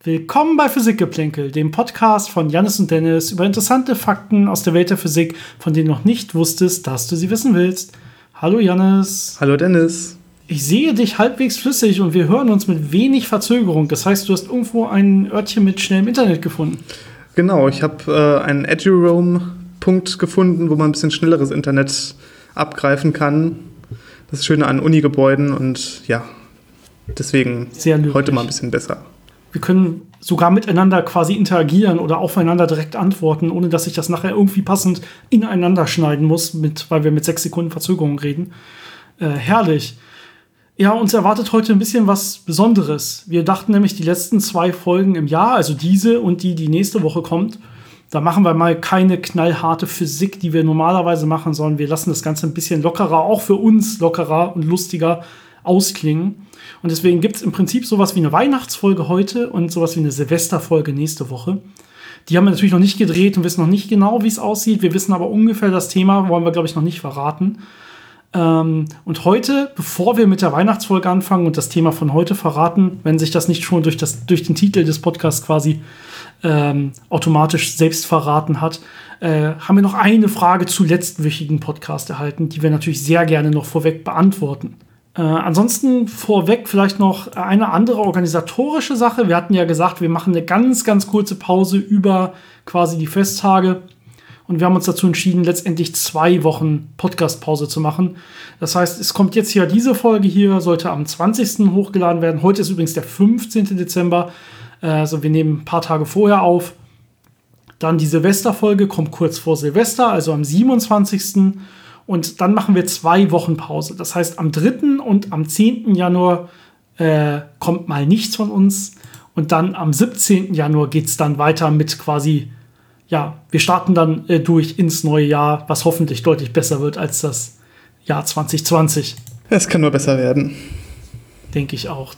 Willkommen bei Physikgeplänkel, dem Podcast von Jannis und Dennis über interessante Fakten aus der Welt der Physik, von denen du noch nicht wusstest, dass du sie wissen willst. Hallo Jannis. Hallo Dennis. Ich sehe dich halbwegs flüssig und wir hören uns mit wenig Verzögerung. Das heißt, du hast irgendwo ein Örtchen mit schnellem Internet gefunden. Genau, ich habe einen EduRoam-Punkt gefunden, wo man ein bisschen schnelleres Internet abgreifen kann. Das ist schön an Uni-Gebäuden und ja, deswegen heute mal ein bisschen besser. Wir können sogar miteinander quasi interagieren oder aufeinander direkt antworten, ohne dass ich das nachher irgendwie passend ineinander schneiden muss, weil wir mit 6 Sekunden Verzögerung reden. Herrlich. Ja, uns erwartet heute ein bisschen was Besonderes. Wir dachten nämlich, die letzten 2 Folgen im Jahr, also diese und die nächste Woche kommt, da machen wir mal keine knallharte Physik, die wir normalerweise machen, sondern wir lassen das Ganze ein bisschen lockerer, auch für uns lockerer und lustiger ausklingen. Und deswegen gibt es im Prinzip sowas wie eine Weihnachtsfolge heute und sowas wie eine Silvesterfolge nächste Woche. Die haben wir natürlich noch nicht gedreht und wissen noch nicht genau, wie es aussieht. Wir wissen aber ungefähr das Thema, wollen wir, glaube ich, noch nicht verraten. Und heute, bevor wir mit der Weihnachtsfolge anfangen und das Thema von heute verraten, wenn sich das nicht schon durch den Titel des Podcasts quasi automatisch selbst verraten hat, haben wir noch eine Frage zu letztwöchigen Podcast erhalten, die wir natürlich sehr gerne noch vorweg beantworten. Ansonsten vorweg vielleicht noch eine andere organisatorische Sache. Wir hatten ja gesagt, wir machen eine ganz, ganz kurze Pause über quasi die Festtage. Und wir haben uns dazu entschieden, letztendlich 2 Wochen Podcast-Pause zu machen. Das heißt, es kommt jetzt hier diese Folge hier, sollte am 20. hochgeladen werden. Heute ist übrigens der 15. Dezember. Also wir nehmen ein paar Tage vorher auf. Dann die Silvesterfolge kommt kurz vor Silvester, also am 27. Und dann machen wir 2 Wochen Pause. Das heißt, am 3. und am 10. Januar kommt mal nichts von uns. Und dann am 17. Januar geht es dann weiter mit quasi, ja, wir starten dann durch ins neue Jahr, was hoffentlich deutlich besser wird als das Jahr 2020. Es kann nur besser werden. Denke ich auch.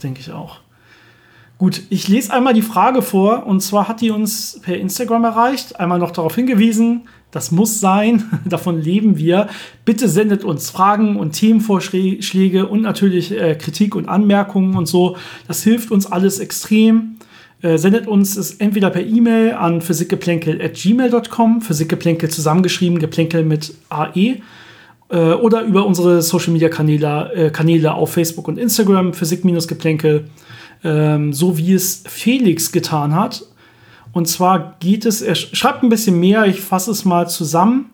Gut, ich lese einmal die Frage vor. Und zwar hat die uns per Instagram erreicht. Einmal noch darauf hingewiesen, das muss sein, davon leben wir. Bitte sendet uns Fragen und Themenvorschläge und natürlich Kritik und Anmerkungen und so. Das hilft uns alles extrem. Sendet uns es entweder per E-Mail an physikgeplänkel@gmail.com, Physikgeplänkel zusammengeschrieben, Geplänkel mit AE, oder über unsere Social-Media-Kanäle auf Facebook und Instagram, Physik-Geplänkel, so wie es Felix getan hat. Und zwar geht es, er schreibt ein bisschen mehr, ich fasse es mal zusammen.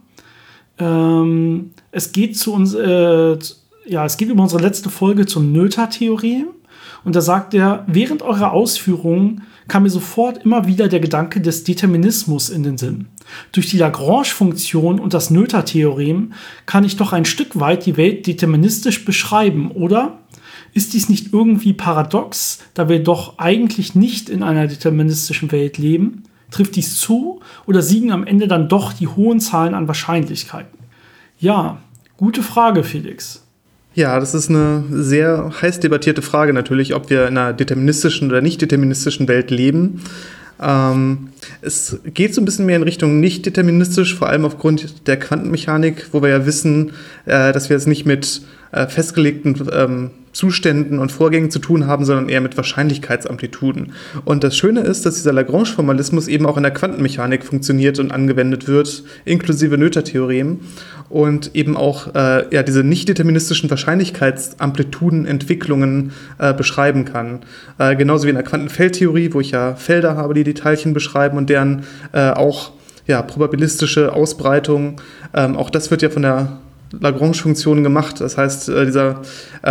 Es geht es geht über unsere letzte Folge zum Noether-Theorem. Und da sagt er, während eurer Ausführungen kam mir sofort immer wieder der Gedanke des Determinismus in den Sinn. Durch die Lagrange-Funktion und das Noether-Theorem kann ich doch ein Stück weit die Welt deterministisch beschreiben, oder? Ist dies nicht irgendwie paradox, da wir doch eigentlich nicht in einer deterministischen Welt leben? Trifft dies zu oder siegen am Ende dann doch die hohen Zahlen an Wahrscheinlichkeiten? Ja, gute Frage, Felix. Ja, das ist eine sehr heiß debattierte Frage natürlich, ob wir in einer deterministischen oder nicht deterministischen Welt leben. Es geht so ein bisschen mehr in Richtung nicht deterministisch, vor allem aufgrund der Quantenmechanik, wo wir ja wissen, dass wir es nicht mit festgelegten Zuständen und Vorgängen zu tun haben, sondern eher mit Wahrscheinlichkeitsamplituden. Und das Schöne ist, dass dieser Lagrange-Formalismus eben auch in der Quantenmechanik funktioniert und angewendet wird, inklusive Noether-Theorem, und eben auch diese nicht-deterministischen Wahrscheinlichkeitsamplitudenentwicklungen beschreiben kann. Genauso wie in der Quantenfeldtheorie, wo ich ja Felder habe, die Teilchen beschreiben und deren probabilistische Ausbreitung. Auch das wird ja von der Lagrange-Funktion gemacht. Das heißt, dieser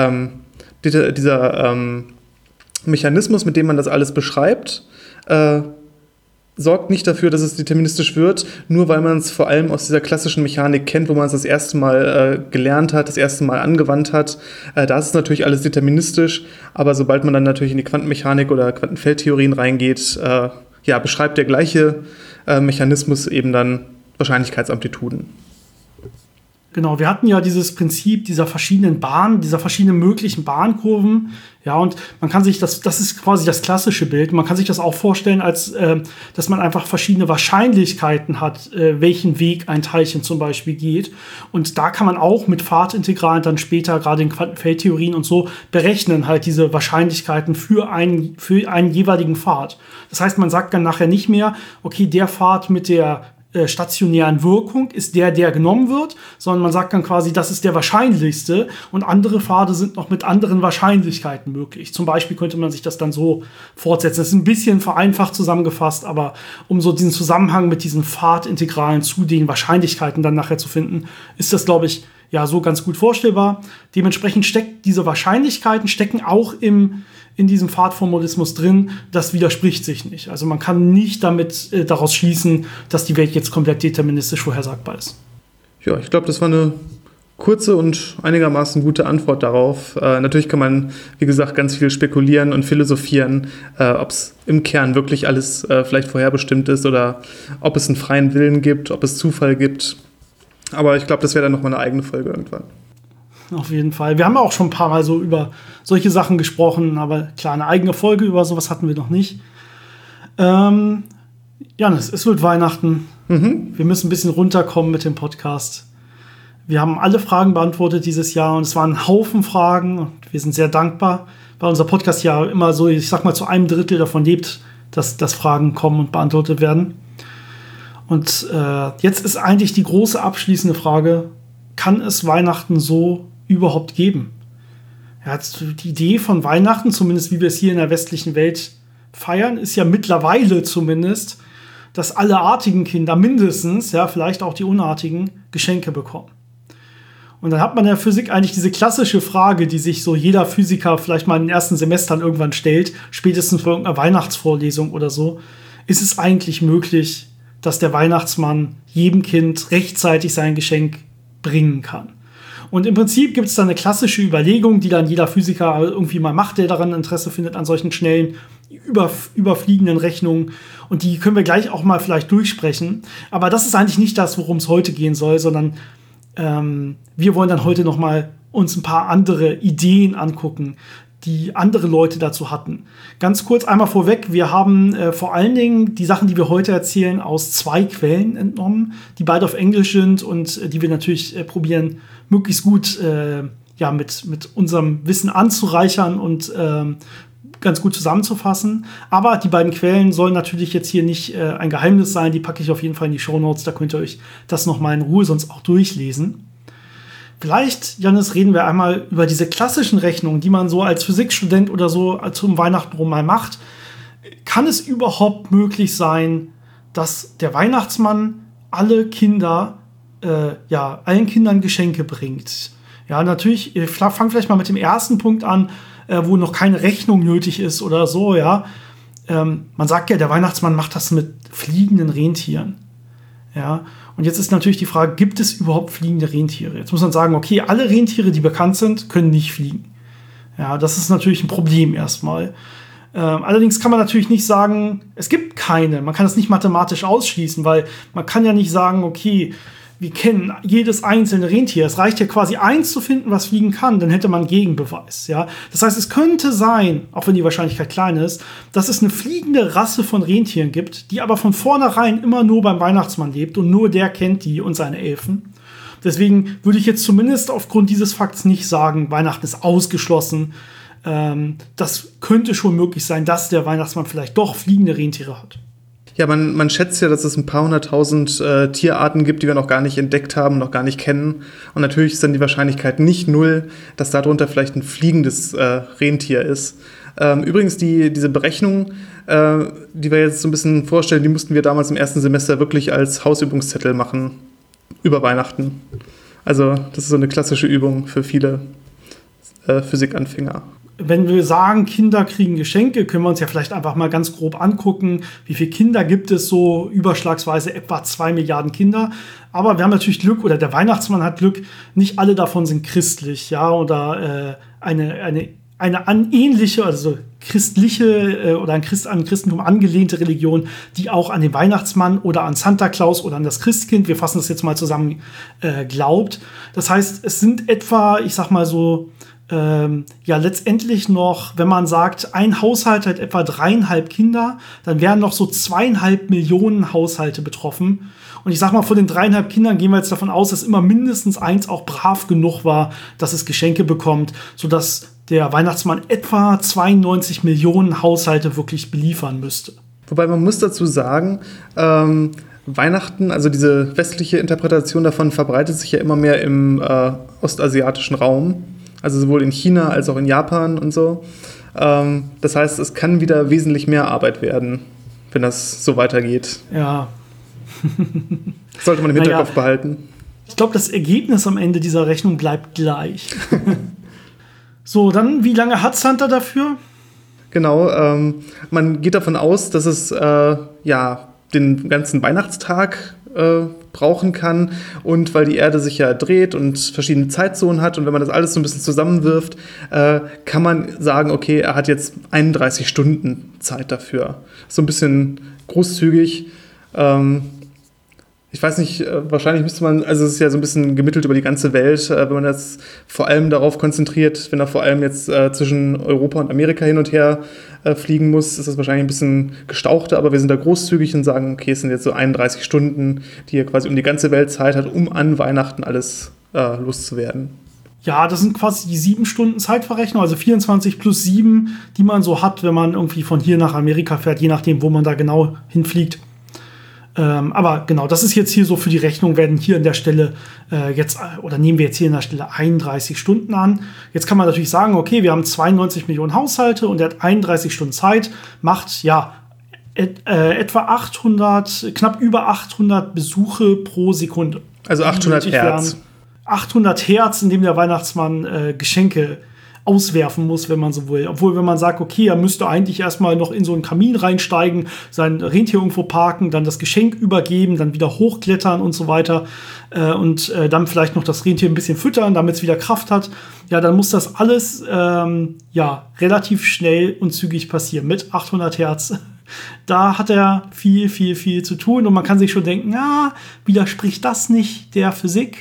Mechanismus, mit dem man das alles beschreibt, sorgt nicht dafür, dass es deterministisch wird, nur weil man es vor allem aus dieser klassischen Mechanik kennt, wo man es das erste Mal gelernt hat, das erste Mal angewandt hat. Da ist es natürlich alles deterministisch, aber sobald man dann natürlich in die Quantenmechanik oder Quantenfeldtheorien reingeht, beschreibt der gleiche Mechanismus eben dann Wahrscheinlichkeitsamplituden. Genau, wir hatten ja dieses Prinzip dieser verschiedenen Bahnen, dieser verschiedenen möglichen Bahnkurven. Ja, und man kann sich das ist quasi das klassische Bild. Man kann sich das auch vorstellen, als dass man einfach verschiedene Wahrscheinlichkeiten hat, welchen Weg ein Teilchen zum Beispiel geht. Und da kann man auch mit Pfadintegralen dann später, gerade in Quantenfeldtheorien und so, berechnen halt diese Wahrscheinlichkeiten für einen jeweiligen Pfad. Das heißt, man sagt dann nachher nicht mehr, okay, der Pfad mit der stationären Wirkung ist der genommen wird, sondern man sagt dann quasi, das ist der wahrscheinlichste und andere Pfade sind noch mit anderen Wahrscheinlichkeiten möglich. Zum Beispiel könnte man sich das dann so fortsetzen. Das ist ein bisschen vereinfacht zusammengefasst, aber um so diesen Zusammenhang mit diesen Pfadintegralen zu den Wahrscheinlichkeiten dann nachher zu finden, ist das, glaube ich, ja so ganz gut vorstellbar. Dementsprechend diese Wahrscheinlichkeiten stecken auch in diesem Pfadformalismus drin, das widerspricht sich nicht. Also man kann nicht daraus schließen, dass die Welt jetzt komplett deterministisch vorhersagbar ist. Ja, ich glaube, das war eine kurze und einigermaßen gute Antwort darauf. Natürlich kann man, wie gesagt, ganz viel spekulieren und philosophieren, ob es im Kern wirklich alles vielleicht vorherbestimmt ist oder ob es einen freien Willen gibt, ob es Zufall gibt. Aber ich glaube, das wäre dann nochmal eine eigene Folge irgendwann. Auf jeden Fall. Wir haben auch schon ein paar Mal so über solche Sachen gesprochen, aber klar, eine eigene Folge über sowas hatten wir noch nicht. Janis, es wird Weihnachten. Wir müssen ein bisschen runterkommen mit dem Podcast. Wir haben alle Fragen beantwortet dieses Jahr und es waren ein Haufen Fragen und wir sind sehr dankbar, weil unser Podcast ja immer so, ich sag mal, zu 1/3 davon lebt, dass Fragen kommen und beantwortet werden. Und jetzt ist eigentlich die große abschließende Frage, kann es Weihnachten so überhaupt geben? Ja, die Idee von Weihnachten, zumindest wie wir es hier in der westlichen Welt feiern, ist ja mittlerweile zumindest, dass alle artigen Kinder mindestens, ja, vielleicht auch die unartigen, Geschenke bekommen. Und dann hat man in der Physik eigentlich diese klassische Frage, die sich so jeder Physiker vielleicht mal in den ersten Semestern irgendwann stellt, spätestens vor irgendeiner Weihnachtsvorlesung oder so. Ist es eigentlich möglich, dass der Weihnachtsmann jedem Kind rechtzeitig sein Geschenk bringen kann? Und im Prinzip gibt es da eine klassische Überlegung, die dann jeder Physiker irgendwie mal macht, der daran Interesse findet, an solchen schnellen, überfliegenden Rechnungen. Und die können wir gleich auch mal vielleicht durchsprechen. Aber das ist eigentlich nicht das, worum es heute gehen soll, sondern wir wollen dann heute noch mal uns ein paar andere Ideen angucken, die andere Leute dazu hatten. Ganz kurz einmal vorweg, wir haben vor allen Dingen die Sachen, die wir heute erzählen, aus 2 Quellen entnommen, die beide auf Englisch sind und die wir natürlich probieren, möglichst gut mit unserem Wissen anzureichern und ganz gut zusammenzufassen. Aber die beiden Quellen sollen natürlich jetzt hier nicht ein Geheimnis sein, die packe ich auf jeden Fall in die Shownotes, da könnt ihr euch das noch mal in Ruhe sonst auch durchlesen. Vielleicht, Janis, reden wir einmal über diese klassischen Rechnungen, die man so als Physikstudent oder so zum Weihnachten rum mal macht. Kann es überhaupt möglich sein, dass der Weihnachtsmann allen Kindern Geschenke bringt? Ja, natürlich, ich fange vielleicht mal mit dem ersten Punkt an, wo noch keine Rechnung nötig ist oder so, ja. Man sagt ja, der Weihnachtsmann macht das mit fliegenden Rentieren. Ja, und jetzt ist natürlich die Frage, gibt es überhaupt fliegende Rentiere? Jetzt muss man sagen, okay, alle Rentiere, die bekannt sind, können nicht fliegen. Ja, das ist natürlich ein Problem erstmal. Allerdings kann man natürlich nicht sagen, es gibt keine. Man kann es nicht mathematisch ausschließen, weil man kann ja nicht sagen, okay, wir kennen jedes einzelne Rentier. Es reicht ja quasi eins zu finden, was fliegen kann, dann hätte man Gegenbeweis. Ja? Das heißt, es könnte sein, auch wenn die Wahrscheinlichkeit klein ist, dass es eine fliegende Rasse von Rentieren gibt, die aber von vornherein immer nur beim Weihnachtsmann lebt und nur der kennt die und seine Elfen. Deswegen würde ich jetzt zumindest aufgrund dieses Fakts nicht sagen, Weihnachten ist ausgeschlossen. Das könnte schon möglich sein, dass der Weihnachtsmann vielleicht doch fliegende Rentiere hat. Ja, man schätzt ja, dass es ein paar 100.000 Tierarten gibt, die wir noch gar nicht entdeckt haben, noch gar nicht kennen. Und natürlich ist dann die Wahrscheinlichkeit nicht 0, dass darunter vielleicht ein fliegendes Rentier ist. Übrigens, diese Berechnung, die wir jetzt so ein bisschen vorstellen, die mussten wir damals im ersten Semester wirklich als Hausübungszettel machen über Weihnachten. Also das ist so eine klassische Übung für viele Physikanfänger. Wenn wir sagen, Kinder kriegen Geschenke, können wir uns ja vielleicht einfach mal ganz grob angucken, wie viele Kinder gibt es so, überschlagsweise etwa 2 Milliarden Kinder. Aber wir haben natürlich Glück, oder der Weihnachtsmann hat Glück, nicht alle davon sind christlich, ja, oder eine ähnliche, also christliche oder an Christentum angelehnte Religion, die auch an den Weihnachtsmann oder an Santa Claus oder an das Christkind, wir fassen das jetzt mal zusammen, glaubt. Das heißt, es sind etwa, ich sag mal so, letztendlich noch, wenn man sagt, ein Haushalt hat etwa 3,5 Kinder, dann wären noch so 2,5 Millionen Haushalte betroffen. Und ich sag mal, von den 3,5 Kindern gehen wir jetzt davon aus, dass immer mindestens eins auch brav genug war, dass es Geschenke bekommt, sodass der Weihnachtsmann etwa 92 Millionen Haushalte wirklich beliefern müsste. Wobei man muss dazu sagen, Weihnachten, also diese westliche Interpretation davon, verbreitet sich ja immer mehr im ostasiatischen Raum. Also sowohl in China als auch in Japan und so. Das heißt, es kann wieder wesentlich mehr Arbeit werden, wenn das so weitergeht. Ja. Sollte man im Hinterkopf behalten. Ich glaube, das Ergebnis am Ende dieser Rechnung bleibt gleich. So, dann, wie lange hat Santa dafür? Genau, man geht davon aus, dass es den ganzen Weihnachtstag brauchen kann, und weil die Erde sich ja dreht und verschiedene Zeitzonen hat, und wenn man das alles so ein bisschen zusammenwirft, kann man sagen, okay, er hat jetzt 31 Stunden Zeit dafür. So ein bisschen großzügig. Ich weiß nicht, wahrscheinlich müsste man, also es ist ja so ein bisschen gemittelt über die ganze Welt, wenn man das vor allem darauf konzentriert, wenn er vor allem jetzt zwischen Europa und Amerika hin und her fliegen muss, ist das wahrscheinlich ein bisschen gestauchter, aber wir sind da großzügig und sagen, okay, es sind jetzt so 31 Stunden, die er quasi um die ganze Welt Zeit hat, um an Weihnachten alles loszuwerden. Ja, das sind quasi die 7 Stunden Zeitverrechnung, also 24 plus 7, die man so hat, wenn man irgendwie von hier nach Amerika fährt, je nachdem, wo man da genau hinfliegt. Aber genau, das ist jetzt hier so für die Rechnung, werden hier an der Stelle nehmen wir jetzt hier an der Stelle 31 Stunden an. Jetzt kann man natürlich sagen, okay, wir haben 92 Millionen Haushalte und er hat 31 Stunden Zeit, macht etwa 800, knapp über 800 Besuche pro Sekunde. Also 800 Hertz. 800 Hertz, in dem der Weihnachtsmann Geschenke auswerfen muss, wenn man so will. Obwohl, wenn man sagt, okay, er müsste eigentlich erstmal noch in so einen Kamin reinsteigen, sein Rentier irgendwo parken, dann das Geschenk übergeben, dann wieder hochklettern und so weiter und dann vielleicht noch das Rentier ein bisschen füttern, damit es wieder Kraft hat. Ja, dann muss das alles relativ schnell und zügig passieren mit 800 Hertz. Da hat er viel, viel, viel zu tun und man kann sich schon denken, widerspricht das nicht der Physik?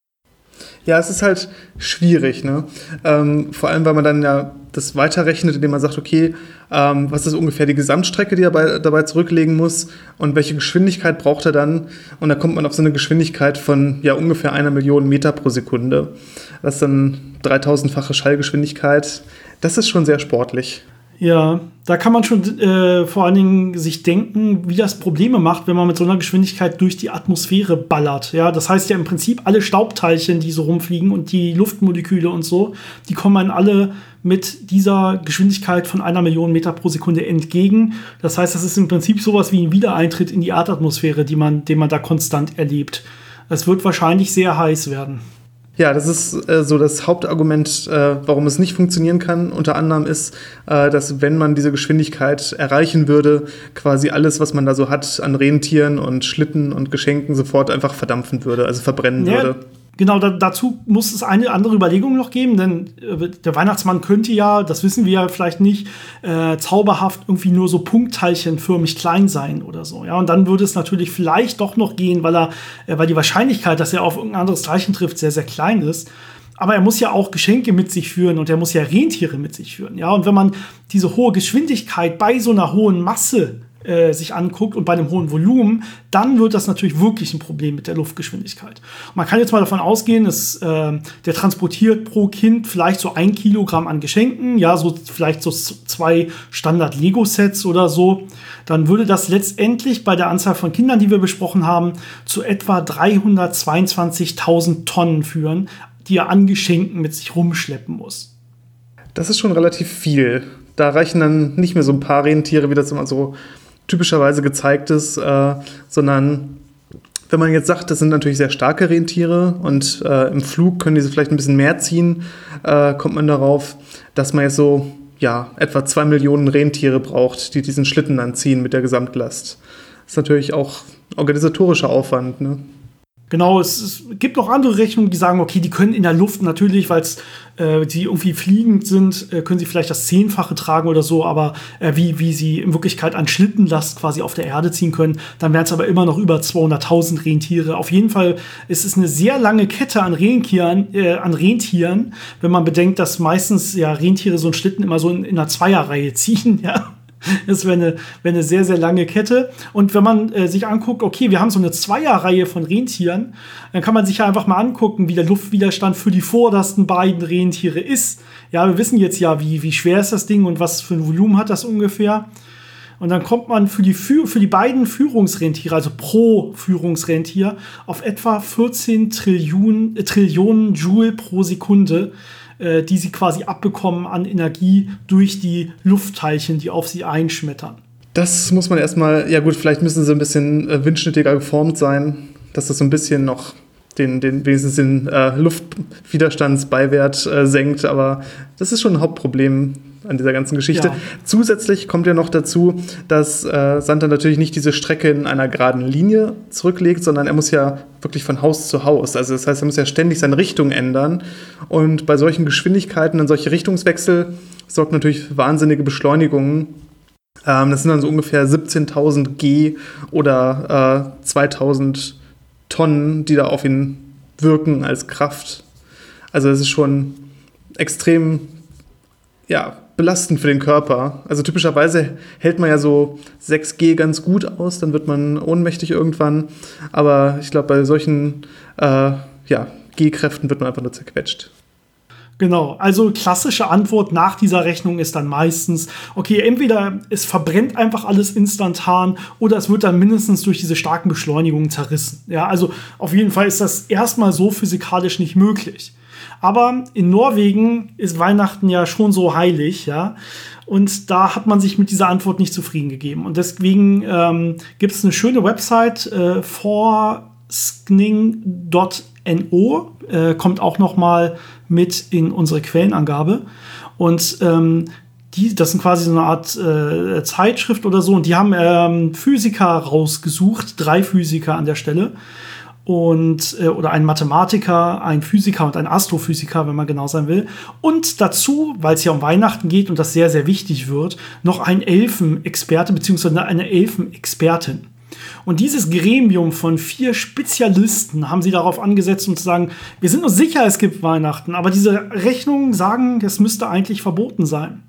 Ja, es ist halt schwierig, ne? Vor allem, weil man dann ja das weiterrechnet, indem man sagt, okay, was ist ungefähr die Gesamtstrecke, die er dabei zurücklegen muss und welche Geschwindigkeit braucht er dann? Und da kommt man auf so eine Geschwindigkeit von ungefähr 1 Million Meter pro Sekunde. Das ist dann 3000-fache Schallgeschwindigkeit. Das ist schon sehr sportlich. Ja, da kann man schon vor allen Dingen sich denken, wie das Probleme macht, wenn man mit so einer Geschwindigkeit durch die Atmosphäre ballert. Ja, das heißt ja im Prinzip, alle Staubteilchen, die so rumfliegen und die Luftmoleküle und so, die kommen dann alle mit dieser Geschwindigkeit von 1 Million Meter pro Sekunde entgegen. Das heißt, das ist im Prinzip sowas wie ein Wiedereintritt in die Erdatmosphäre, den man da konstant erlebt. Es wird wahrscheinlich sehr heiß werden. Ja, das ist so das Hauptargument, warum es nicht funktionieren kann. Unter anderem ist, dass wenn man diese Geschwindigkeit erreichen würde, quasi alles, was man da so hat an Rentieren und Schlitten und Geschenken, sofort einfach verdampfen würde, also verbrennen würde. Genau, dazu muss es eine andere Überlegung noch geben, denn der Weihnachtsmann könnte ja, das wissen wir ja vielleicht nicht, zauberhaft irgendwie nur so punktteilchenförmig klein sein oder so. Ja, und dann würde es natürlich vielleicht doch noch gehen, weil die Wahrscheinlichkeit, dass er auf irgendein anderes Teilchen trifft, sehr, sehr klein ist. Aber er muss ja auch Geschenke mit sich führen und er muss ja Rentiere mit sich führen. Ja, und wenn man diese hohe Geschwindigkeit bei so einer hohen Masse sich anguckt und bei einem hohen Volumen, dann wird das natürlich wirklich ein Problem mit der Luftgeschwindigkeit. Und man kann jetzt mal davon ausgehen, dass der transportiert pro Kind vielleicht so 1 Kilogramm an Geschenken, ja, so vielleicht so 2 Standard-Lego-Sets oder so. Dann würde das letztendlich bei der Anzahl von Kindern, die wir besprochen haben, zu etwa 322.000 Tonnen führen, die er an Geschenken mit sich rumschleppen muss. Das ist schon relativ viel. Da reichen dann nicht mehr so ein paar Rentiere, wie das immer so typischerweise gezeigt ist, sondern wenn man jetzt sagt, das sind natürlich sehr starke Rentiere und im Flug können diese vielleicht ein bisschen mehr ziehen, kommt man darauf, dass man jetzt so etwa 2 Millionen Rentiere braucht, die diesen Schlitten dann ziehen mit der Gesamtlast. Das ist natürlich auch organisatorischer Aufwand, ne? Genau, es gibt noch andere Rechnungen, die sagen, okay, die können in der Luft natürlich, weil die irgendwie fliegend sind, können sie vielleicht das 10-fache tragen oder so, aber wie sie in Wirklichkeit an Schlittenlast quasi auf der Erde ziehen können, dann wären es aber immer noch über 200.000 Rentiere. Auf jeden Fall ist es eine sehr lange Kette an Rentieren, wenn man bedenkt, dass meistens ja Rentiere so einen Schlitten immer so in einer Zweierreihe ziehen, ja. Das wäre eine sehr, sehr lange Kette. Und wenn man sich anguckt, okay, wir haben so eine Zweierreihe von Rentieren, dann kann man sich ja einfach mal angucken, wie der Luftwiderstand für die vordersten beiden Rentiere ist. Ja, wir wissen jetzt ja, wie schwer ist das Ding und was für ein Volumen hat das ungefähr. Und dann kommt man für die beiden Führungsrentiere, also pro Führungsrentier, auf etwa 14 Trillionen Joule pro Sekunde, die sie quasi abbekommen an Energie durch die Luftteilchen, die auf sie einschmettern. Das muss man erstmal, ja gut, vielleicht müssen sie ein bisschen windschnittiger geformt sein, dass das so ein bisschen noch wenigstens den Luftwiderstandsbeiwert senkt, aber das ist schon ein Hauptproblem an dieser ganzen Geschichte. Ja. Zusätzlich kommt ja noch dazu, dass Santa natürlich nicht diese Strecke in einer geraden Linie zurücklegt, sondern er muss ja wirklich von Haus zu Haus. Also das heißt, er muss ja ständig seine Richtung ändern. Und bei solchen Geschwindigkeiten und solche Richtungswechsel sorgt natürlich wahnsinnige Beschleunigungen. Das sind dann so ungefähr 17.000 G oder 2.000 Tonnen, die da auf ihn wirken als Kraft. Also es ist schon extrem belastend für den Körper. Also typischerweise hält man ja so 6G ganz gut aus, dann wird man ohnmächtig irgendwann. Aber ich glaube, bei solchen G-Kräften wird man einfach nur zerquetscht. Genau, also klassische Antwort nach dieser Rechnung ist dann meistens, okay, entweder es verbrennt einfach alles instantan oder es wird dann mindestens durch diese starken Beschleunigungen zerrissen. Ja, also auf jeden Fall ist das erstmal so physikalisch nicht möglich. Aber in Norwegen ist Weihnachten ja schon so heilig, ja. Und da hat man sich mit dieser Antwort nicht zufrieden gegeben. Und deswegen gibt es eine schöne Website, forskning.no, kommt auch noch mal mit in unsere Quellenangabe. Und das sind quasi so eine Art Zeitschrift oder so. Und die haben Physiker rausgesucht, 3 Physiker an der Stelle. Oder ein Mathematiker, ein Physiker und ein Astrophysiker, wenn man genau sein will. Und dazu, weil es ja um Weihnachten geht und das sehr, sehr wichtig wird, noch ein Elfenexperte bzw. eine Elfenexpertin. Und dieses Gremium von 4 Spezialisten haben sie darauf angesetzt, um zu sagen, wir sind uns sicher, es gibt Weihnachten, aber diese Rechnungen sagen, das müsste eigentlich verboten sein.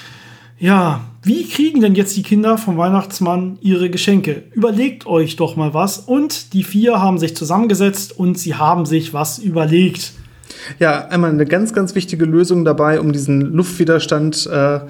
Ja, wie kriegen denn jetzt die Kinder vom Weihnachtsmann ihre Geschenke? Überlegt euch doch mal was. Und die 4 haben sich zusammengesetzt und sie haben sich was überlegt. Ja, einmal eine ganz, ganz wichtige Lösung dabei, um diesen Luftwiderstand zu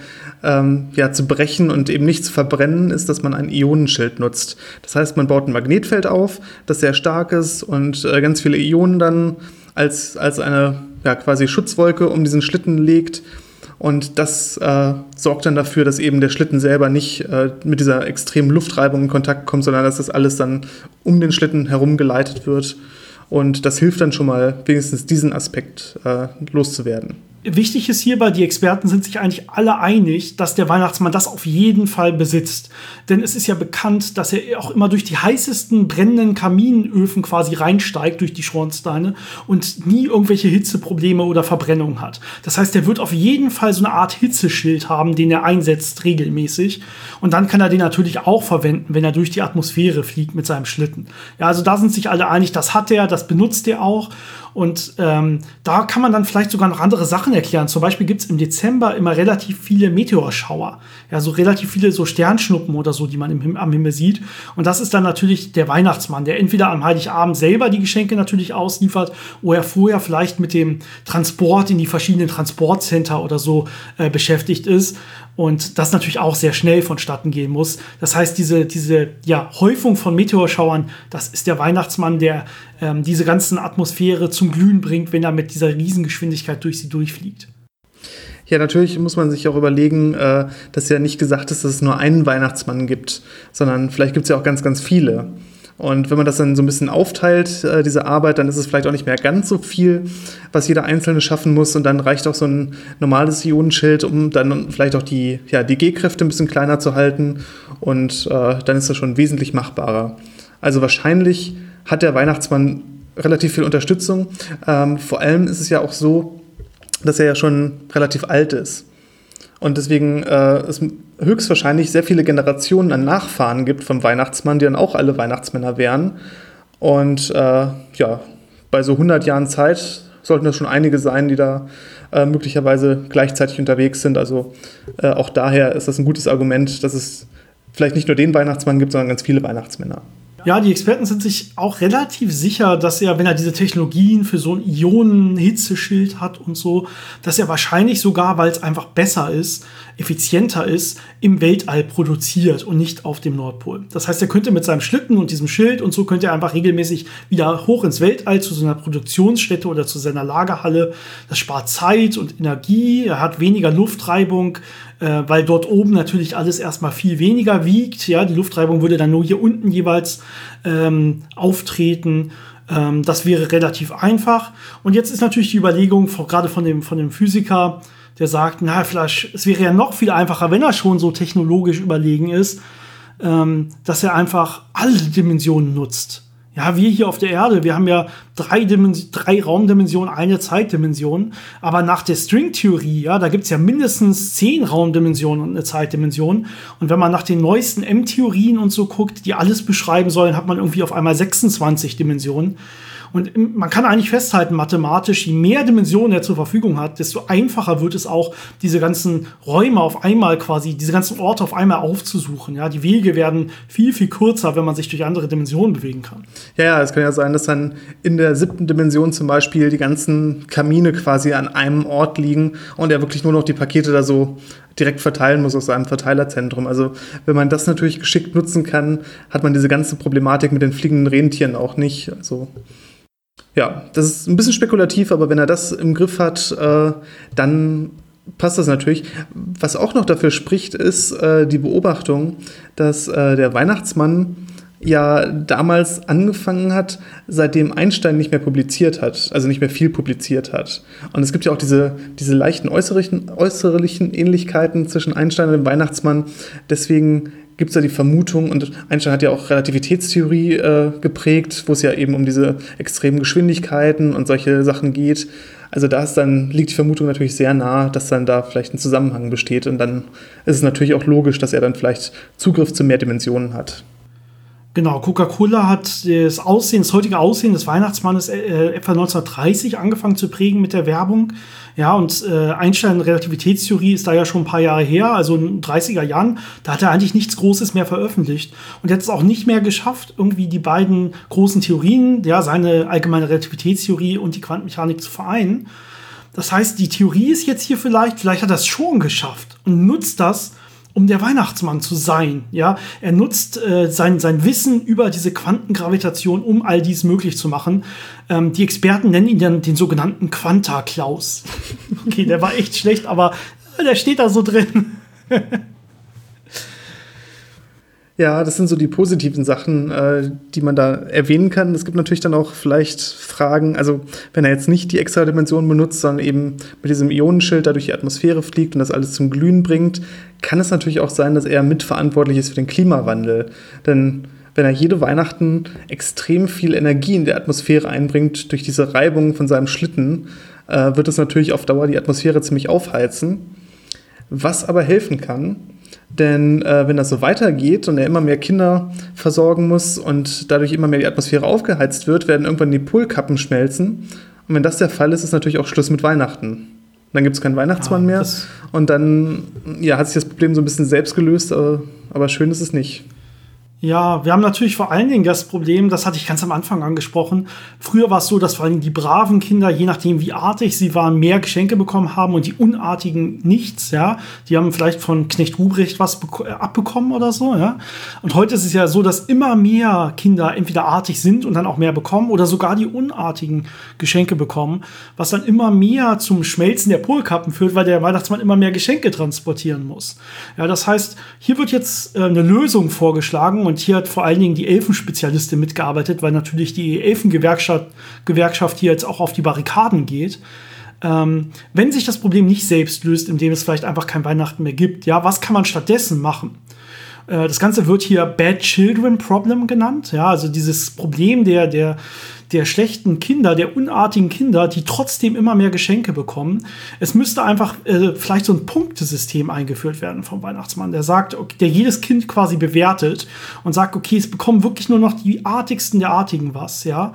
brechen und eben nicht zu verbrennen, ist, dass man ein Ionenschild nutzt. Das heißt, man baut ein Magnetfeld auf, das sehr stark ist und ganz viele Ionen dann als eine quasi Schutzwolke um diesen Schlitten legt. Und das sorgt dann dafür, dass eben der Schlitten selber nicht mit dieser extremen Luftreibung in Kontakt kommt, sondern dass das alles dann um den Schlitten herum geleitet wird. Und das hilft dann schon mal, wenigstens diesen Aspekt loszuwerden. Wichtig ist hierbei, die Experten sind sich eigentlich alle einig, dass der Weihnachtsmann das auf jeden Fall besitzt. Denn es ist ja bekannt, dass er auch immer durch die heißesten brennenden Kaminöfen quasi reinsteigt, durch die Schornsteine und nie irgendwelche Hitzeprobleme oder Verbrennungen hat. Das heißt, er wird auf jeden Fall so eine Art Hitzeschild haben, den er einsetzt regelmäßig. Und dann kann er den natürlich auch verwenden, wenn er durch die Atmosphäre fliegt mit seinem Schlitten. Ja, also da sind sich alle einig, das hat er, das benutzt er auch. Und da kann man dann vielleicht sogar noch andere Sachen erklären. Zum Beispiel gibt es im Dezember immer relativ viele Meteorschauer. Ja, so relativ viele so Sternschnuppen oder so, die man am Himmel sieht. Und das ist dann natürlich der Weihnachtsmann, der entweder am Heiligabend selber die Geschenke natürlich ausliefert oder vorher vielleicht mit dem Transport in die verschiedenen Transportcenter oder so beschäftigt ist. Und das natürlich auch sehr schnell vonstatten gehen muss. Das heißt, diese Häufung von Meteorschauern, das ist der Weihnachtsmann, der diese ganzen Atmosphäre zum Glühen bringt, wenn er mit dieser Riesengeschwindigkeit durch sie durchfliegt. Ja, natürlich muss man sich auch überlegen, dass ja nicht gesagt ist, dass es nur einen Weihnachtsmann gibt, sondern vielleicht gibt es ja auch ganz, ganz viele. Und wenn man das dann so ein bisschen aufteilt, diese Arbeit, dann ist es vielleicht auch nicht mehr ganz so viel, was jeder Einzelne schaffen muss. Und dann reicht auch so ein normales Ionenschild, um dann vielleicht auch die G-Kräfte ein bisschen kleiner zu halten. Und dann ist das schon wesentlich machbarer. Also wahrscheinlich hat der Weihnachtsmann relativ viel Unterstützung. Vor allem ist es ja auch so, dass er ja schon relativ alt ist. Und deswegen es höchstwahrscheinlich sehr viele Generationen an Nachfahren gibt vom Weihnachtsmann, die dann auch alle Weihnachtsmänner wären. Und bei so 100 Jahren Zeit sollten das schon einige sein, die da möglicherweise gleichzeitig unterwegs sind. Also auch daher ist das ein gutes Argument, dass es vielleicht nicht nur den Weihnachtsmann gibt, sondern ganz viele Weihnachtsmänner. Ja, die Experten sind sich auch relativ sicher, dass er, wenn er diese Technologien für so ein Ionenhitzeschild hat und so, dass er wahrscheinlich sogar, weil es einfach besser ist, effizienter ist, im Weltall produziert und nicht auf dem Nordpol. Das heißt, er könnte mit seinem Schlitten und diesem Schild und so könnte er einfach regelmäßig wieder hoch ins Weltall zu so einer Produktionsstätte oder zu seiner Lagerhalle. Das spart Zeit und Energie, er hat weniger Luftreibung, weil dort oben natürlich alles erstmal viel weniger wiegt. Ja, die Luftreibung würde dann nur hier unten jeweils auftreten. Das wäre relativ einfach. Und jetzt ist natürlich die Überlegung, gerade von dem Physiker, der sagt, vielleicht, es wäre ja noch viel einfacher, wenn er schon so technologisch überlegen ist, dass er einfach alle Dimensionen nutzt. Ja, wir hier auf der Erde, wir haben ja drei Raumdimensionen, eine Zeitdimension. Aber nach der Stringtheorie, ja, da gibt's ja mindestens 10 Raumdimensionen und eine Zeitdimension. Und wenn man nach den neuesten M-Theorien und so guckt, die alles beschreiben sollen, hat man irgendwie auf einmal 26 Dimensionen. Und man kann eigentlich festhalten, mathematisch, je mehr Dimensionen er zur Verfügung hat, desto einfacher wird es auch, diese ganzen Räume auf einmal quasi, diese ganzen Orte auf einmal aufzusuchen. Ja, die Wege werden viel, viel kürzer, wenn man sich durch andere Dimensionen bewegen kann. Ja, es kann ja sein, dass dann in der 7. Dimension zum Beispiel die ganzen Kamine quasi an einem Ort liegen und er wirklich nur noch die Pakete da so direkt verteilen muss aus seinem Verteilerzentrum. Also wenn man das natürlich geschickt nutzen kann, hat man diese ganze Problematik mit den fliegenden Rentieren auch nicht. Also ja, das ist ein bisschen spekulativ, aber wenn er das im Griff hat, dann passt das natürlich. Was auch noch dafür spricht, ist die Beobachtung, dass der Weihnachtsmann ja damals angefangen hat, seitdem Einstein nicht mehr publiziert hat, also nicht mehr viel publiziert hat. Und es gibt ja auch diese leichten äußerlichen Ähnlichkeiten zwischen Einstein und dem Weihnachtsmann. Deswegen gibt es ja die Vermutung, und Einstein hat ja auch Relativitätstheorie geprägt, wo es ja eben um diese extremen Geschwindigkeiten und solche Sachen geht. Also liegt die Vermutung natürlich sehr nah, dass dann da vielleicht ein Zusammenhang besteht. Und dann ist es natürlich auch logisch, dass er dann vielleicht Zugriff zu mehr Dimensionen hat. Genau, Coca-Cola hat das heutige Aussehen des Weihnachtsmannes etwa 1930 angefangen zu prägen mit der Werbung. Ja, und Einstein-Relativitätstheorie ist da ja schon ein paar Jahre her, also in den 30er Jahren. Da hat er eigentlich nichts Großes mehr veröffentlicht. Und er hat es auch nicht mehr geschafft, irgendwie die beiden großen Theorien, ja, seine allgemeine Relativitätstheorie und die Quantenmechanik zu vereinen. Das heißt, die Theorie ist jetzt hier vielleicht hat er es schon geschafft und nutzt das, um der Weihnachtsmann zu sein. Ja? Er nutzt sein Wissen über diese Quantengravitation, um all dies möglich zu machen. Die Experten nennen ihn dann den sogenannten Quanta-Klaus. Okay, der war echt schlecht, aber der steht da so drin. Ja, das sind so die positiven Sachen, die man da erwähnen kann. Es gibt natürlich dann auch vielleicht Fragen, also wenn er jetzt nicht die extra Dimension benutzt, sondern eben mit diesem Ionenschild da durch die Atmosphäre fliegt und das alles zum Glühen bringt, kann es natürlich auch sein, dass er mitverantwortlich ist für den Klimawandel. Denn wenn er jede Weihnachten extrem viel Energie in der Atmosphäre einbringt durch diese Reibung von seinem Schlitten, wird es natürlich auf Dauer die Atmosphäre ziemlich aufheizen. Was aber helfen kann, denn wenn das so weitergeht und er immer mehr Kinder versorgen muss und dadurch immer mehr die Atmosphäre aufgeheizt wird, werden irgendwann die Polkappen schmelzen. Und wenn das der Fall ist, ist natürlich auch Schluss mit Weihnachten. Dann gibt es keinen Weihnachtsmann mehr. Und dann hat sich das Problem so ein bisschen selbst gelöst, aber schön ist es nicht. Ja, wir haben natürlich vor allen Dingen das Problem, das hatte ich ganz am Anfang angesprochen. Früher war es so, dass vor allem die braven Kinder, je nachdem wie artig sie waren, mehr Geschenke bekommen haben und die Unartigen nichts, ja. Die haben vielleicht von Knecht Ruprecht was abbekommen oder so, ja. Und heute ist es ja so, dass immer mehr Kinder entweder artig sind und dann auch mehr bekommen oder sogar die unartigen Geschenke bekommen, was dann immer mehr zum Schmelzen der Polkappen führt, weil der Weihnachtsmann immer mehr Geschenke transportieren muss. Ja, das heißt, hier wird jetzt eine Lösung vorgeschlagen. Und hier hat vor allen Dingen die Elfenspezialistin mitgearbeitet, weil natürlich die Elfengewerkschaft hier jetzt auch auf die Barrikaden geht. Wenn sich das Problem nicht selbst löst, indem es vielleicht einfach kein Weihnachten mehr gibt, ja, was kann man stattdessen machen? Das Ganze wird hier Bad Children Problem genannt. Ja, also dieses Problem der schlechten Kinder, der unartigen Kinder, die trotzdem immer mehr Geschenke bekommen. Es müsste einfach vielleicht so ein Punktesystem eingeführt werden vom Weihnachtsmann, der sagt, okay, der jedes Kind quasi bewertet und sagt, okay, es bekommen wirklich nur noch die Artigsten der Artigen was, ja.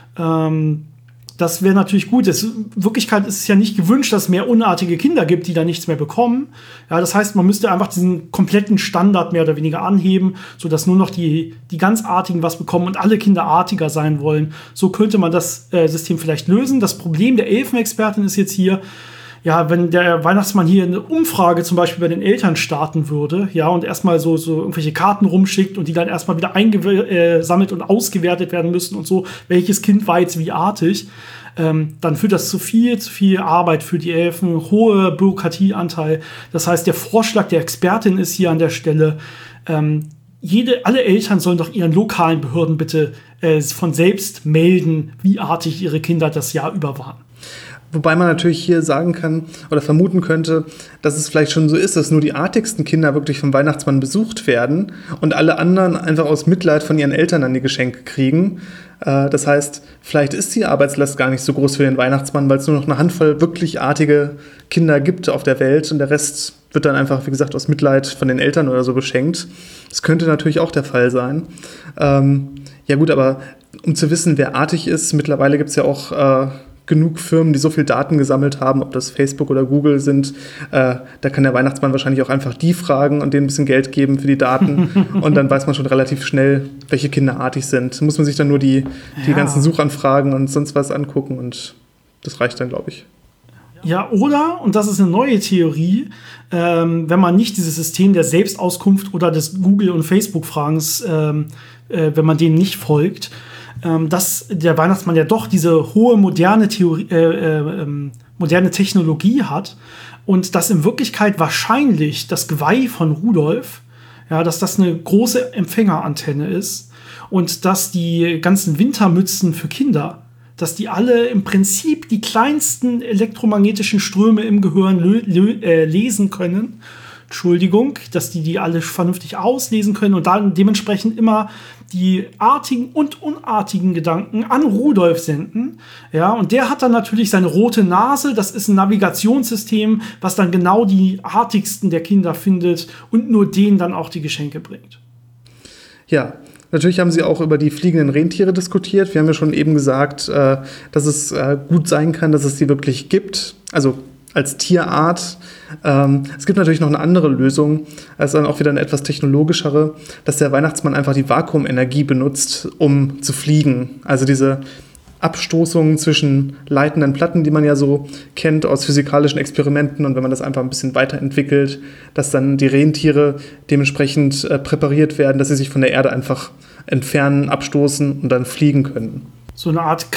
Das wäre natürlich gut. In Wirklichkeit ist es ja nicht gewünscht, dass es mehr unartige Kinder gibt, die da nichts mehr bekommen. Ja, das heißt, man müsste einfach diesen kompletten Standard mehr oder weniger anheben, sodass nur noch die ganz Artigen was bekommen und alle Kinder artiger sein wollen. So könnte man das System vielleicht lösen. Das Problem der Elfenexpertin ist jetzt hier, ja, wenn der Weihnachtsmann hier eine Umfrage zum Beispiel bei den Eltern starten würde, ja, und erstmal so irgendwelche Karten rumschickt und die dann erstmal wieder eingesammelt und ausgewertet werden müssen und so, welches Kind war jetzt wie artig, dann führt das zu viel Arbeit für die Elfen, hohe Bürokratieanteil. Das heißt, der Vorschlag der Expertin ist hier an der Stelle, alle Eltern sollen doch ihren lokalen Behörden bitte von selbst melden, wie artig ihre Kinder das Jahr über waren. Wobei man natürlich hier sagen kann oder vermuten könnte, dass es vielleicht schon so ist, dass nur die artigsten Kinder wirklich vom Weihnachtsmann besucht werden und alle anderen einfach aus Mitleid von ihren Eltern dann die Geschenke kriegen. Das heißt, vielleicht ist die Arbeitslast gar nicht so groß für den Weihnachtsmann, weil es nur noch eine Handvoll wirklich artige Kinder gibt auf der Welt und der Rest wird dann einfach, wie gesagt, aus Mitleid von den Eltern oder so beschenkt. Das könnte natürlich auch der Fall sein. Ja gut, aber um zu wissen, wer artig ist, mittlerweile gibt es ja auch genug Firmen, die so viel Daten gesammelt haben, ob das Facebook oder Google sind. Da kann der Weihnachtsmann wahrscheinlich auch einfach die fragen und denen ein bisschen Geld geben für die Daten. Und dann weiß man schon relativ schnell, welche Kinder artig sind. Muss man sich dann nur die ganzen Suchanfragen und sonst was angucken und das reicht dann, glaube ich. Ja, oder, und das ist eine neue Theorie, wenn man nicht dieses System der Selbstauskunft oder des Google- und Facebook-Fragens, wenn man dem nicht folgt, dass der Weihnachtsmann ja doch diese hohe moderne Technologie hat und dass in Wirklichkeit wahrscheinlich das Geweih von Rudolf, ja, dass das eine große Empfängerantenne ist und dass die ganzen Wintermützen für Kinder, dass die alle im Prinzip die kleinsten elektromagnetischen Ströme im Gehirn lesen können. Entschuldigung, dass die alle vernünftig auslesen können und dann dementsprechend immer die artigen und unartigen Gedanken an Rudolf senden. Ja, und der hat dann natürlich seine rote Nase. Das ist ein Navigationssystem, was dann genau die artigsten der Kinder findet und nur denen dann auch die Geschenke bringt. Ja, natürlich haben sie auch über die fliegenden Rentiere diskutiert. Wir haben ja schon eben gesagt, dass es gut sein kann, dass es die wirklich gibt. Also als Tierart. Es gibt natürlich noch eine andere Lösung, also dann auch wieder eine etwas technologischere, dass der Weihnachtsmann einfach die Vakuumenergie benutzt, um zu fliegen. Also diese Abstoßungen zwischen leitenden Platten, die man ja so kennt aus physikalischen Experimenten, und wenn man das einfach ein bisschen weiterentwickelt, dass dann die Rentiere dementsprechend präpariert werden, dass sie sich von der Erde einfach entfernen, abstoßen und dann fliegen können. So eine Art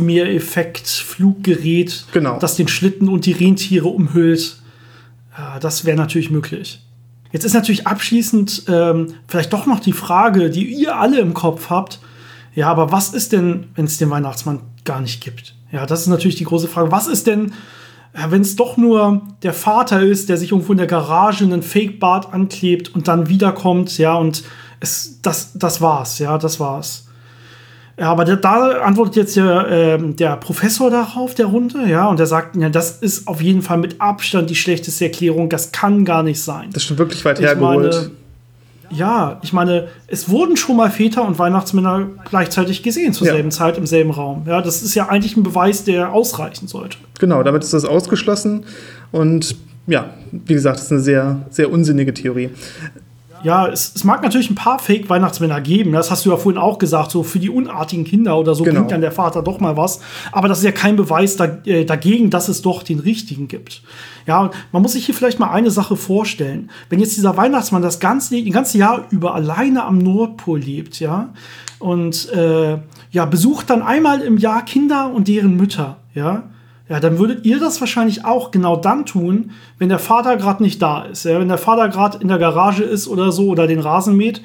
Casimir-Effekt-Fluggerät, genau, das den Schlitten und die Rentiere umhüllt. Das wäre natürlich möglich. Jetzt ist natürlich abschließend vielleicht doch noch die Frage, die ihr alle im Kopf habt. Ja, aber was ist denn, wenn es den Weihnachtsmann gar nicht gibt? Ja, das ist natürlich die große Frage. Was ist denn, wenn es doch nur der Vater ist, der sich irgendwo in der Garage einen Fake-Bart anklebt und dann wiederkommt, ja, und das war's, ja, das war's. Ja, aber da antwortet jetzt der Professor darauf, der Runde, ja, und der sagt, ja, das ist auf jeden Fall mit Abstand die schlechteste Erklärung, das kann gar nicht sein. Das ist schon wirklich weit hergeholt. Ich meine, es wurden schon mal Väter und Weihnachtsmänner gleichzeitig gesehen, zur selben Zeit, im selben Raum. Ja, das ist ja eigentlich ein Beweis, der ausreichen sollte. Genau, damit ist das ausgeschlossen. Und ja, wie gesagt, das ist eine sehr, sehr unsinnige Theorie. Ja, es mag natürlich ein paar Fake-Weihnachtsmänner geben. Das hast du ja vorhin auch gesagt, so für die unartigen Kinder oder so bringt dann der Vater doch mal was. Aber das ist ja kein Beweis dagegen, dass es doch den richtigen gibt. Ja, man muss sich hier vielleicht mal eine Sache vorstellen. Wenn jetzt dieser Weihnachtsmann das ganze Jahr über alleine am Nordpol lebt, ja, und besucht dann einmal im Jahr Kinder und deren Mütter, ja, dann würdet ihr das wahrscheinlich auch genau dann tun, wenn der Vater gerade nicht da ist. Ja? Wenn der Vater gerade in der Garage ist oder so oder den Rasen mäht.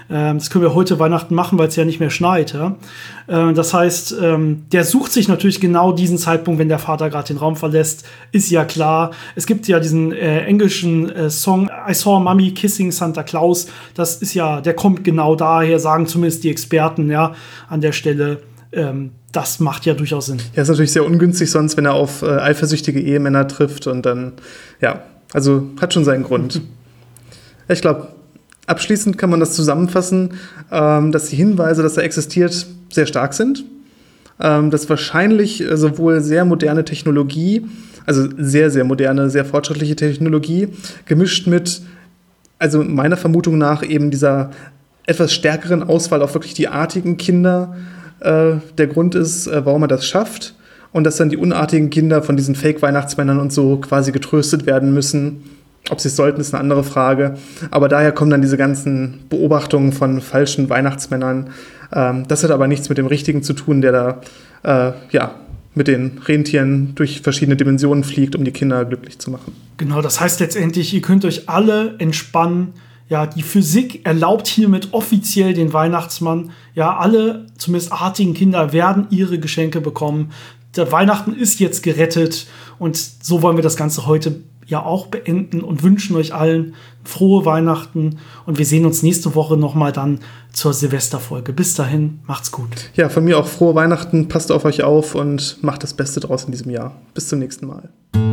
Das können wir heute Weihnachten machen, weil es ja nicht mehr schneit. Ja? Das heißt, der sucht sich natürlich genau diesen Zeitpunkt, wenn der Vater gerade den Raum verlässt. Ist ja klar. Es gibt ja diesen englischen Song I Saw Mommy Kissing Santa Claus. Das ist ja, der kommt genau daher, sagen zumindest die Experten, ja, an der Stelle. Das macht ja durchaus Sinn. Ja, ist natürlich sehr ungünstig sonst, wenn er auf eifersüchtige Ehemänner trifft und dann, ja, also hat schon seinen Grund. Ich glaube, abschließend kann man das zusammenfassen, dass die Hinweise, dass er existiert, sehr stark sind. Dass wahrscheinlich sowohl sehr moderne Technologie, also sehr, sehr moderne, sehr fortschrittliche Technologie, gemischt mit, also meiner Vermutung nach, eben dieser etwas stärkeren Auswahl auf wirklich die artigen Kinder, der Grund ist, warum er das schafft. Und dass dann die unartigen Kinder von diesen Fake-Weihnachtsmännern und so quasi getröstet werden müssen. Ob sie es sollten, ist eine andere Frage. Aber daher kommen dann diese ganzen Beobachtungen von falschen Weihnachtsmännern. Das hat aber nichts mit dem Richtigen zu tun, der da mit den Rentieren durch verschiedene Dimensionen fliegt, um die Kinder glücklich zu machen. Genau, das heißt letztendlich, ihr könnt euch alle entspannen. Ja, die Physik erlaubt hiermit offiziell den Weihnachtsmann. Ja, alle, zumindest artigen Kinder, werden ihre Geschenke bekommen. Der Weihnachten ist jetzt gerettet. Und so wollen wir das Ganze heute ja auch beenden und wünschen euch allen frohe Weihnachten. Und wir sehen uns nächste Woche nochmal dann zur Silvesterfolge. Bis dahin, macht's gut. Ja, von mir auch frohe Weihnachten. Passt auf euch auf und macht das Beste draus in diesem Jahr. Bis zum nächsten Mal.